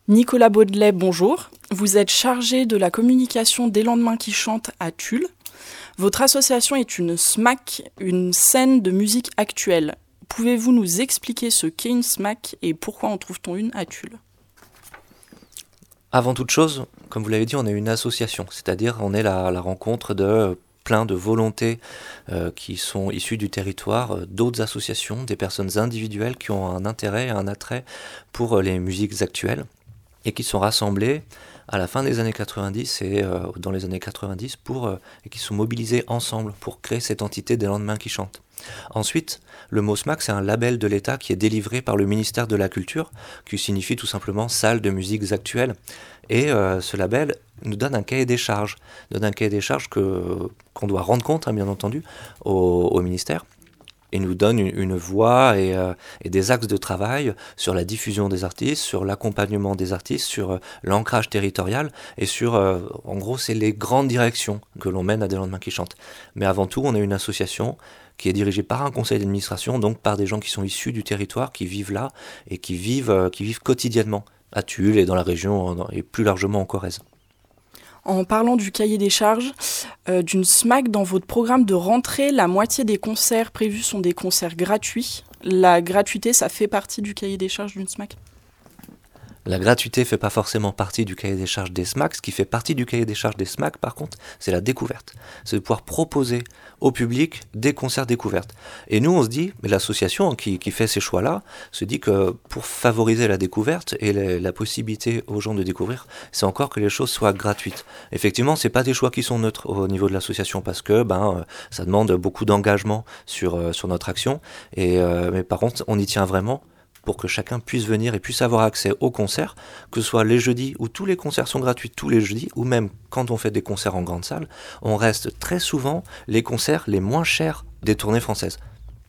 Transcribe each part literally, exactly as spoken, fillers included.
Nicolas Baudelet, bonjour. Vous êtes chargé de la communication des Lendemains qui chantent à Tulle. Votre association est une SMAC, une scène de musique actuelle. Pouvez-vous nous expliquer ce qu'est une SMAC et pourquoi en trouve-t-on une à Tulle ? Avant toute chose, comme vous l'avez dit, on est une association, c'est-à-dire on est la, la rencontre de plein de volontés euh, qui sont issues du territoire, euh, d'autres associations, des personnes individuelles qui ont un intérêt, un attrait pour euh, les musiques actuelles et qui sont rassemblées à la fin des années quatre-vingt-dix et euh, dans les années quatre-vingt-dix pour, euh, et qui sont mobilisées ensemble pour créer cette entité des Lendemains qui chantent. Ensuite, le mot SMAC, c'est un label de l'État qui est délivré par le ministère de la Culture, qui signifie tout simplement salle de musiques actuelles. Et euh, ce label nous donne un cahier des charges, donne un cahier des charges que, qu'on doit rendre compte, hein, bien entendu, au, au ministère. Et nous donne une, une voie et, euh, et des axes de travail sur la diffusion des artistes, sur l'accompagnement des artistes, sur euh, l'ancrage territorial et sur, euh, en gros, c'est les grandes directions que l'on mène à des Lendemains qui chantent. Mais avant tout, on est une association qui est dirigée par un conseil d'administration, donc par des gens qui sont issus du territoire, qui vivent là et qui vivent, euh, qui vivent quotidiennement à Tulle et dans la région et plus largement en Corrèze. En parlant du cahier des charges, euh, d'une SMAC, dans votre programme de rentrée, la moitié des concerts prévus sont des concerts gratuits. La gratuité, ça fait partie du cahier des charges d'une SMAC ? La gratuité ne fait pas forcément partie du cahier des charges des SMAC. Ce qui fait partie du cahier des charges des SMAC, par contre, c'est la découverte. C'est de pouvoir proposer au public des concerts découvertes. Et nous, on se dit, mais l'association qui, qui fait ces choix-là, se dit que pour favoriser la découverte et la, la possibilité aux gens de découvrir, c'est encore que les choses soient gratuites. Effectivement, c'est pas des choix qui sont neutres au niveau de l'association parce que ben, ça demande beaucoup d'engagement sur, sur notre action. Et, euh, mais par contre, on y tient vraiment pour que chacun puisse venir et puisse avoir accès aux concerts, que ce soit les jeudis où tous les concerts sont gratuits tous les jeudis, ou même quand on fait des concerts en grande salle, on reste très souvent les concerts les moins chers des tournées françaises.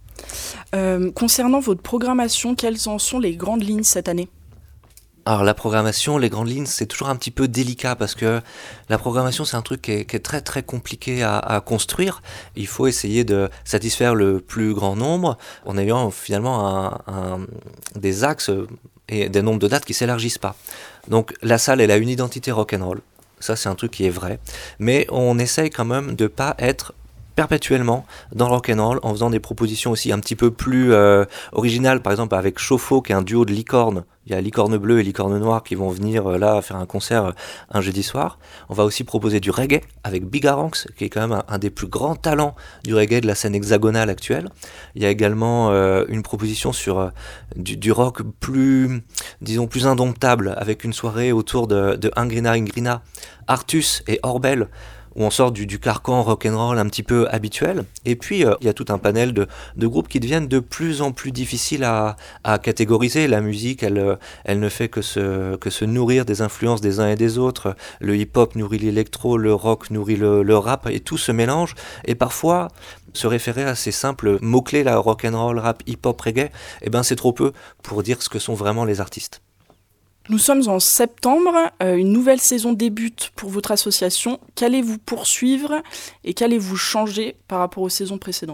Euh, concernant votre programmation, quelles en sont les grandes lignes cette année ? Alors la programmation, les grandes lignes, c'est toujours un petit peu délicat parce que la programmation, c'est un truc qui est, qui est très très compliqué à, à construire. Il faut essayer de satisfaire le plus grand nombre en ayant finalement un, un, des axes et des nombres de dates qui ne s'élargissent pas. Donc la salle, elle a une identité rock'n'roll. Ça, c'est un truc qui est vrai. Mais on essaye quand même de ne pas être perpétuellement dans le rock'n'roll en faisant des propositions aussi un petit peu plus euh, originales, par exemple avec Chauffe-eau qui est un duo de licornes. Il y a Licorne Bleue et Licorne Noire qui vont venir euh, là faire un concert euh, un jeudi soir. On va aussi proposer du reggae avec Bigaranx qui est quand même un, un des plus grands talents du reggae de la scène hexagonale actuelle. Il y a également euh, une proposition sur euh, du, du rock plus, disons, plus indomptable avec une soirée autour de, de Ingrina Ingrina, Artus et Orbel, où on sort du, du carcan rock'n'roll un petit peu habituel. Et puis, euh, il y a tout un panel de, de groupes qui deviennent de plus en plus difficiles à, à catégoriser. La musique, elle, elle ne fait que se, que se nourrir des influences des uns et des autres. Le hip-hop nourrit l'électro, le rock nourrit le, le rap, et tout se mélange. Et parfois, se référer à ces simples mots-clés, là, rock'n'roll, rap, hip-hop, reggae, eh ben, c'est trop peu pour dire ce que sont vraiment les artistes. Nous sommes en septembre, euh, une nouvelle saison débute pour votre association. Qu'allez-vous poursuivre et qu'allez-vous changer par rapport aux saisons précédentes ?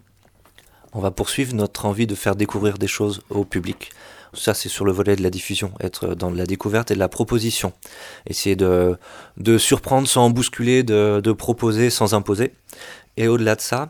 On va poursuivre notre envie de faire découvrir des choses au public. Ça, c'est sur le volet de la diffusion, être dans la découverte et de la proposition. Essayer de, de surprendre sans bousculer, de, de proposer sans imposer. Et au-delà de ça,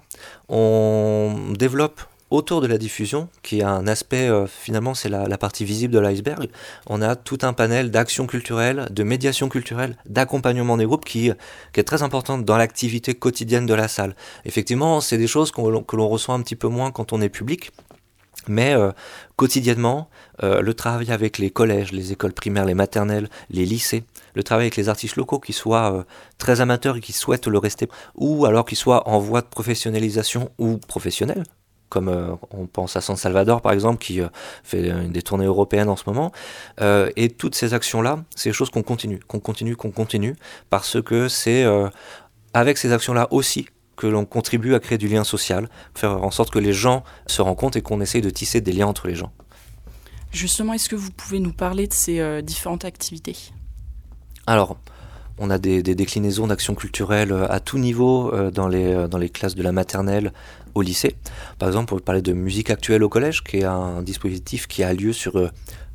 on développe autour de la diffusion, qui a un aspect, euh, finalement, c'est la, la partie visible de l'iceberg. On a tout un panel d'actions culturelles, de médiation culturelle, d'accompagnement des groupes qui, qui est très importante dans l'activité quotidienne de la salle. Effectivement, c'est des choses qu'on, que l'on ressent un petit peu moins quand on est public, mais euh, quotidiennement, euh, le travail avec les collèges, les écoles primaires, les maternelles, les lycées, le travail avec les artistes locaux qui soient euh, très amateurs et qui souhaitent le rester, ou alors qui soient en voie de professionnalisation ou professionnels, comme euh, on pense à San Salvador par exemple qui euh, fait euh, des tournées européennes en ce moment, euh, et toutes ces actions-là, c'est des choses qu'on continue, qu'on continue, qu'on continue, parce que c'est euh, avec ces actions-là aussi que l'on contribue à créer du lien social, faire en sorte que les gens se rencontrent et qu'on essaye de tisser des liens entre les gens. Justement, est-ce que vous pouvez nous parler de ces euh, différentes activités ? Alors, on a des, des déclinaisons d'actions culturelles à tout niveau euh, dans, les, dans les classes de la maternelle au lycée. Par exemple, on peut parler de musique actuelle au collège, qui est un dispositif qui a lieu sur, euh,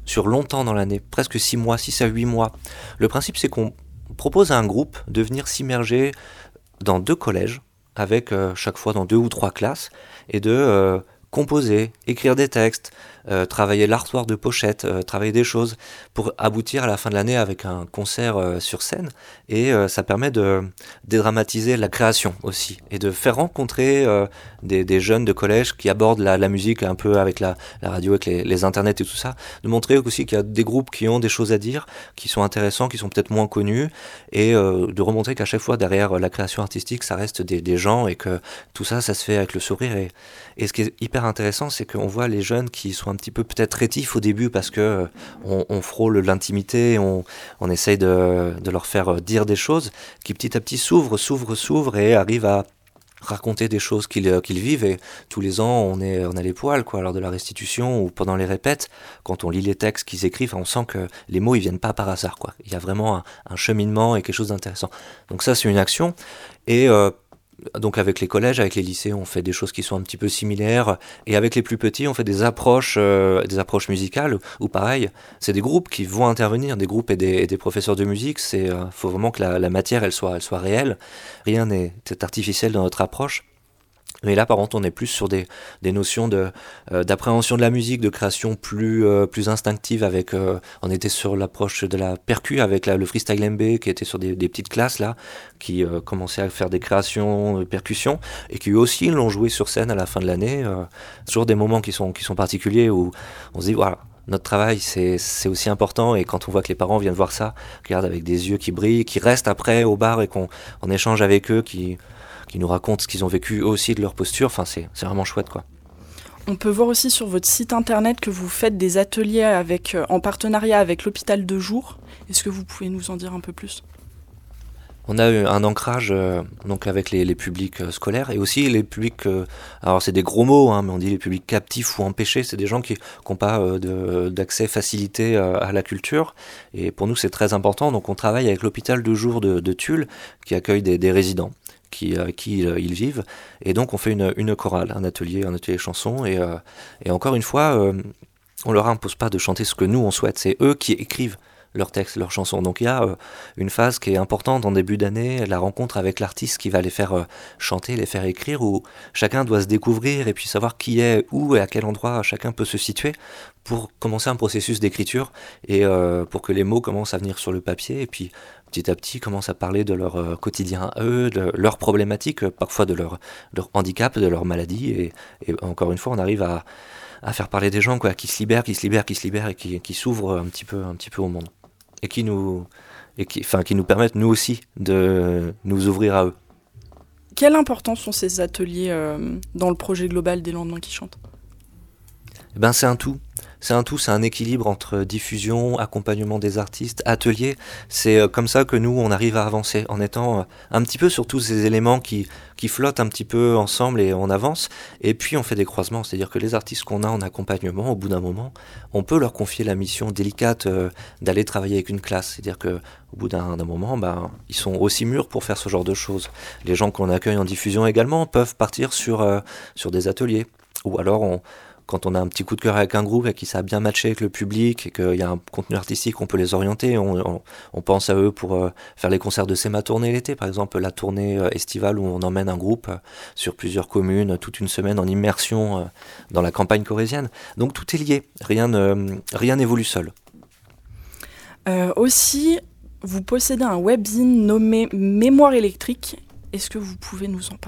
sur longtemps dans l'année, presque six mois, six à huit mois. Le principe, c'est qu'on propose à un groupe de venir s'immerger dans deux collèges, avec euh, chaque fois dans deux ou trois classes, et de euh, composer, écrire des textes, euh, travailler l'artwork de pochette, euh, travailler des choses pour aboutir à la fin de l'année avec un concert euh, sur scène. Et euh, ça permet de dédramatiser la création aussi et de faire rencontrer euh, des, des jeunes de collège qui abordent la, la musique un peu avec la, la radio, avec les, les internets et tout ça. De montrer aussi qu'il y a des groupes qui ont des choses à dire, qui sont intéressants, qui sont peut-être moins connus, et euh, de remontrer qu'à chaque fois derrière la création artistique, ça reste des, des gens et que tout ça, ça se fait avec le sourire. Et, et ce qui est hyper intéressant, c'est qu'on voit les jeunes qui sont un petit peu peut-être rétifs au début parce que euh, on, on frôle l'intimité, on, on essaye de, de leur faire dire des choses, qui petit à petit s'ouvrent, s'ouvrent, s'ouvrent et arrivent à raconter des choses qu'ils, qu'ils vivent. Et tous les ans, on, est, on a les poils, quoi, lors de la restitution ou pendant les répètes, quand on lit les textes qu'ils écrivent, on sent que les mots, ils viennent pas par hasard, quoi. Il y a vraiment un, un cheminement et quelque chose d'intéressant. Donc ça, c'est une action. Et euh, donc avec les collèges, avec les lycées, on fait des choses qui sont un petit peu similaires, et avec les plus petits, on fait des approches, euh, des approches musicales, où pareil, c'est des groupes qui vont intervenir, des groupes et des, et des professeurs de musique. C'est, euh, faut vraiment que la, la matière, elle soit, elle soit réelle. Rien n'est artificiel dans notre approche. Mais là, par contre, on est plus sur des, des notions de, euh, d'appréhension de la musique, de création plus, euh, plus instinctive. Avec, euh, on était sur l'approche de la percu avec la, le freestyle M B, qui était sur des, des petites classes là, qui euh, commençaient à faire des créations de percussions, et qui eux aussi l'ont joué sur scène à la fin de l'année. Euh, toujours des moments qui sont, qui sont particuliers où on se dit, voilà, notre travail, c'est, c'est aussi important. Et quand on voit que les parents viennent voir ça, regardent avec des yeux qui brillent, qui restent après au bar et qu'on on échange avec eux, qui... qui nous racontent ce qu'ils ont vécu aussi de leur posture. Enfin, c'est, c'est vraiment chouette, quoi. On peut voir aussi sur votre site internet que vous faites des ateliers avec, euh, en partenariat avec l'hôpital de jour. Est-ce que vous pouvez nous en dire un peu plus ? On a eu un ancrage euh, donc avec les, les publics euh, scolaires et aussi les publics, euh, alors c'est des gros mots, hein, mais on dit les publics captifs ou empêchés, c'est des gens qui n'ont pas euh, de, d'accès facilité euh, à la culture, et pour nous c'est très important. Donc on travaille avec l'hôpital de jour de, de Tulle qui accueille des, des résidents qui, avec qui euh, ils vivent, et donc on fait une, une chorale, un atelier, un atelier chanson, et, euh, et encore une fois, euh, on leur impose pas de chanter ce que nous on souhaite, c'est eux qui écrivent leurs textes, leurs chansons. Donc il y a euh, une phase qui est importante en début d'année, la rencontre avec l'artiste qui va les faire euh, chanter, les faire écrire, où chacun doit se découvrir et puis savoir qui est, où et à quel endroit chacun peut se situer pour commencer un processus d'écriture et euh, pour que les mots commencent à venir sur le papier, et puis petit à petit commencent à parler de leur euh, quotidien à eux, de leurs problématiques, euh, parfois de leur, leur handicap, de leur maladie, et, et encore une fois on arrive à, à faire parler des gens, quoi, qui se libèrent, qui se libèrent, qui se libèrent et qui, qui s'ouvrent un petit peu, un petit peu au monde. Et qui nous, et qui, enfin, qui nous permettent, nous aussi, de nous ouvrir à eux. Quelle importance ont ces ateliers euh, dans le projet global des Lendemains qui chantent ? Eh ben, c'est un tout. C'est un tout, c'est un équilibre entre diffusion, accompagnement des artistes, ateliers. C'est comme ça que nous, on arrive à avancer, en étant un petit peu sur tous ces éléments qui, qui flottent un petit peu ensemble, et on avance. Et puis on fait des croisements, c'est-à-dire que les artistes qu'on a en accompagnement, au bout d'un moment, on peut leur confier la mission délicate euh, d'aller travailler avec une classe. C'est-à-dire que au bout d'un, d'un moment, ben, ils sont aussi mûrs pour faire ce genre de choses. Les gens qu'on accueille en diffusion également peuvent partir sur, euh, sur des ateliers. Ou alors on... quand on a un petit coup de cœur avec un groupe et qui ça a bien matché avec le public et qu'il y a un contenu artistique, on peut les orienter. On, on, on pense à eux pour euh, faire les concerts de C'est ma tournée l'été, par exemple, la tournée euh, estivale où on emmène un groupe euh, sur plusieurs communes, toute une semaine en immersion euh, dans la campagne corrézienne. Donc tout est lié, rien, ne, rien n'évolue seul. Euh, aussi, vous possédez un webzine nommé Mémoire électrique. Est-ce que vous pouvez nous en parler ?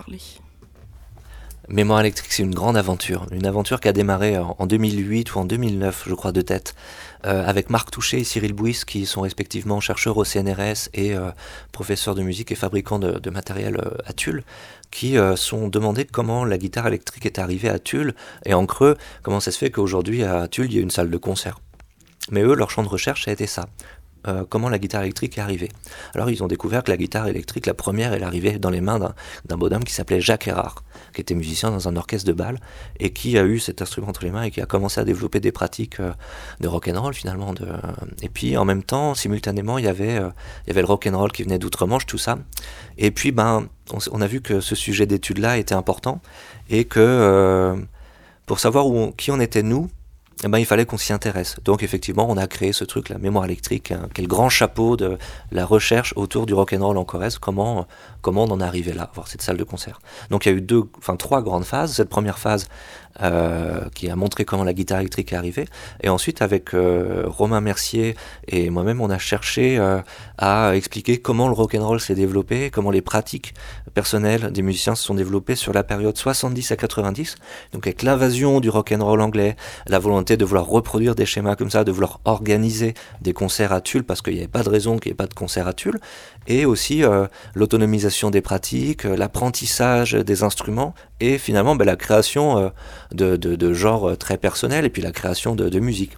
Mémoire électrique, c'est une grande aventure, une aventure qui a démarré en deux mille huit ou en deux mille neuf, je crois de tête, euh, avec Marc Touchet et Cyril Bouis, qui sont respectivement chercheurs au C N R S et euh, professeurs de musique et fabricants de, de matériel euh, à Tulle, qui euh, sont demandés comment la guitare électrique est arrivée à Tulle, et en creux, comment ça se fait qu'aujourd'hui à Tulle, il y a une salle de concert. Mais eux, leur champ de recherche, ça a été ça. Euh, comment la guitare électrique est arrivée. Alors ils ont découvert que la guitare électrique, la première, elle arrivait dans les mains d'un, d'un bonhomme qui s'appelait Jacques Erard, qui était musicien dans un orchestre de bal et qui a eu cet instrument entre les mains et qui a commencé à développer des pratiques euh, de rock'n'roll finalement. De... Et puis en même temps, simultanément, il y avait, euh, il y avait le rock'n'roll qui venait d'outre-Manche, tout ça. Et puis ben, on, on a vu que ce sujet d'étude-là était important et que euh, pour savoir où on, qui on était nous, eh ben, il fallait qu'on s'y intéresse. Donc effectivement, on a créé ce truc, la mémoire électrique, hein, qui est le grand chapeau de la recherche autour du rock'n'roll en Corrèze. Comment, comment on en est arrivé là, avoir cette salle de concert. Donc il y a eu deux, enfin trois grandes phases. Cette première phase euh, qui a montré comment la guitare électrique est arrivée. Et ensuite, avec euh, Romain Mercier et moi-même, on a cherché euh, à expliquer comment le rock'n'roll s'est développé, comment les pratiques personnelles des musiciens se sont développées sur la période soixante-dix à quatre-vingt-dix. Donc avec l'invasion du rock'n'roll anglais, la volonté de vouloir reproduire des schémas comme ça, de vouloir organiser des concerts à Tulle parce qu'il n'y avait pas de raison qu'il n'y ait pas de concert à Tulle, et aussi euh, l'autonomisation des pratiques, euh, l'apprentissage des instruments, et finalement ben, la création euh, de, de, de genres très personnels, et puis la création de, de musique.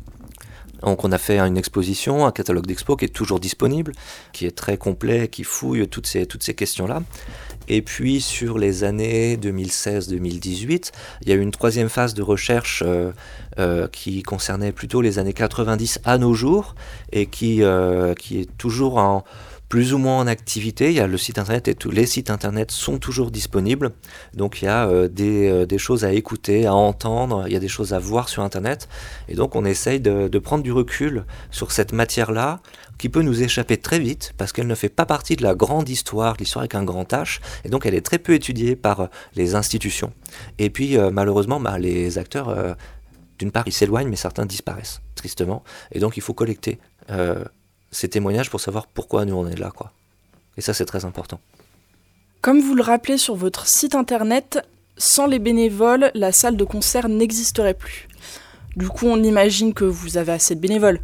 Donc on a fait une exposition, un catalogue d'expo qui est toujours disponible, qui est très complet, qui fouille toutes ces, toutes ces questions-là. Et puis sur les années deux mille seize deux mille dix-huit, il y a eu une troisième phase de recherche euh, euh, qui concernait plutôt les années quatre-vingt-dix à nos jours, et qui, euh, qui est toujours en... plus ou moins en activité. Il y a le site internet et tous les sites internet sont toujours disponibles. Donc il y a euh, des, euh, des choses à écouter, à entendre, il y a des choses à voir sur internet. Et donc on essaye de, de prendre du recul sur cette matière-là qui peut nous échapper très vite parce qu'elle ne fait pas partie de la grande histoire, l'histoire avec un grand H. Et donc elle est très peu étudiée par euh, les institutions. Et puis euh, malheureusement, bah, les acteurs, euh, d'une part, ils s'éloignent, mais certains disparaissent, tristement. Et donc il faut collecter euh, ces témoignages pour savoir pourquoi nous on est là, quoi. Et ça, c'est très important. Comme vous le rappelez sur votre site internet, sans les bénévoles, la salle de concert n'existerait plus. Du coup, on imagine que vous avez assez de bénévoles.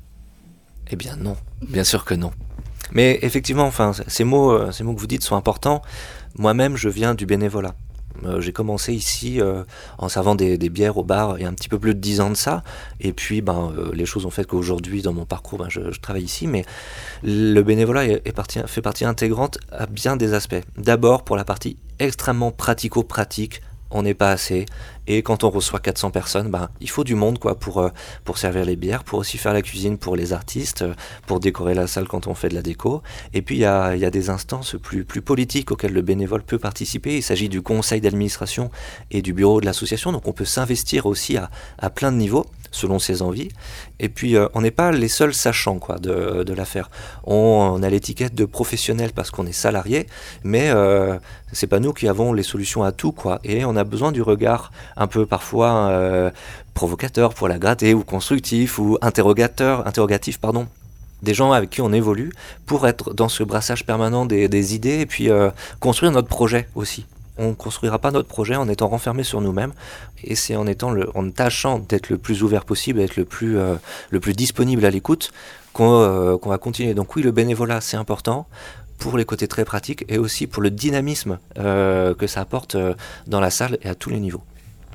Eh bien non, bien sûr que non. Mais effectivement, enfin, ces mots, ces mots que vous dites sont importants. Moi-même, je viens du bénévolat. Euh, j'ai commencé ici euh, en servant des, des bières au bar il y a un petit peu plus de dix ans de ça, et puis ben, euh, les choses ont fait qu'aujourd'hui dans mon parcours ben, je, je travaille ici, mais le bénévolat est, est partie, fait partie intégrante à bien des aspects. D'abord pour la partie extrêmement pratico-pratique, on n'est pas assez, et quand on reçoit quatre cents personnes, ben, il faut du monde quoi, pour, euh, pour servir les bières, pour aussi faire la cuisine pour les artistes, euh, pour décorer la salle quand on fait de la déco. Et puis il y a, y a des instances plus, plus politiques auxquelles le bénévole peut participer. Il s'agit du conseil d'administration et du bureau de l'association, donc on peut s'investir aussi à, à plein de niveaux selon ses envies. Et puis euh, on n'est pas les seuls sachants quoi, de, de l'affaire. On, on a l'étiquette de professionnel parce qu'on est salarié, mais euh, c'est pas nous qui avons les solutions à tout quoi. Et on a besoin du regard un peu parfois euh, provocateur pour la gratter, ou constructif, ou interrogateur, interrogatif, pardon, des gens avec qui on évolue, pour être dans ce brassage permanent des, des idées, et puis euh, construire notre projet aussi. On ne construira pas notre projet en étant renfermé sur nous-mêmes, et c'est en étant le, en tâchant d'être le plus ouvert possible, d'être le plus, euh, le plus disponible à l'écoute, qu'on, euh, qu'on va continuer. Donc oui, le bénévolat, c'est important, pour les côtés très pratiques, et aussi pour le dynamisme euh, que ça apporte euh, dans la salle et à tous les niveaux.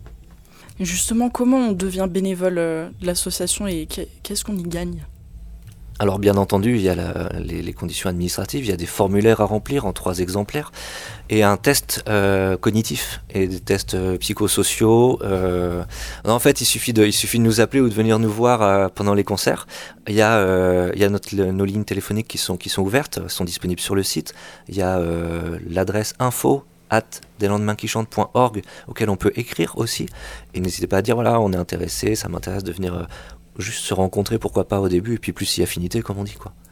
Justement, comment on devient bénévole de l'association et qu'est-ce qu'on y gagne ? Alors bien entendu, il y a la, les, les conditions administratives, il y a des formulaires à remplir en trois exemplaires, et un test euh, cognitif et des tests euh, psychosociaux. Euh, en fait, il suffit, de, il suffit de nous appeler ou de venir nous voir euh, pendant les concerts. Il y a, euh, il y a notre, le, nos lignes téléphoniques qui sont, qui sont ouvertes, sont disponibles sur le site. Il y a euh, l'adresse info at deslandemainquichantent point org auquel on peut écrire aussi. Et n'hésitez pas à dire, voilà, on est intéressé, ça m'intéresse de venir... Euh, juste se rencontrer, pourquoi pas au début, et puis plus si affinité, comme on dit, quoi.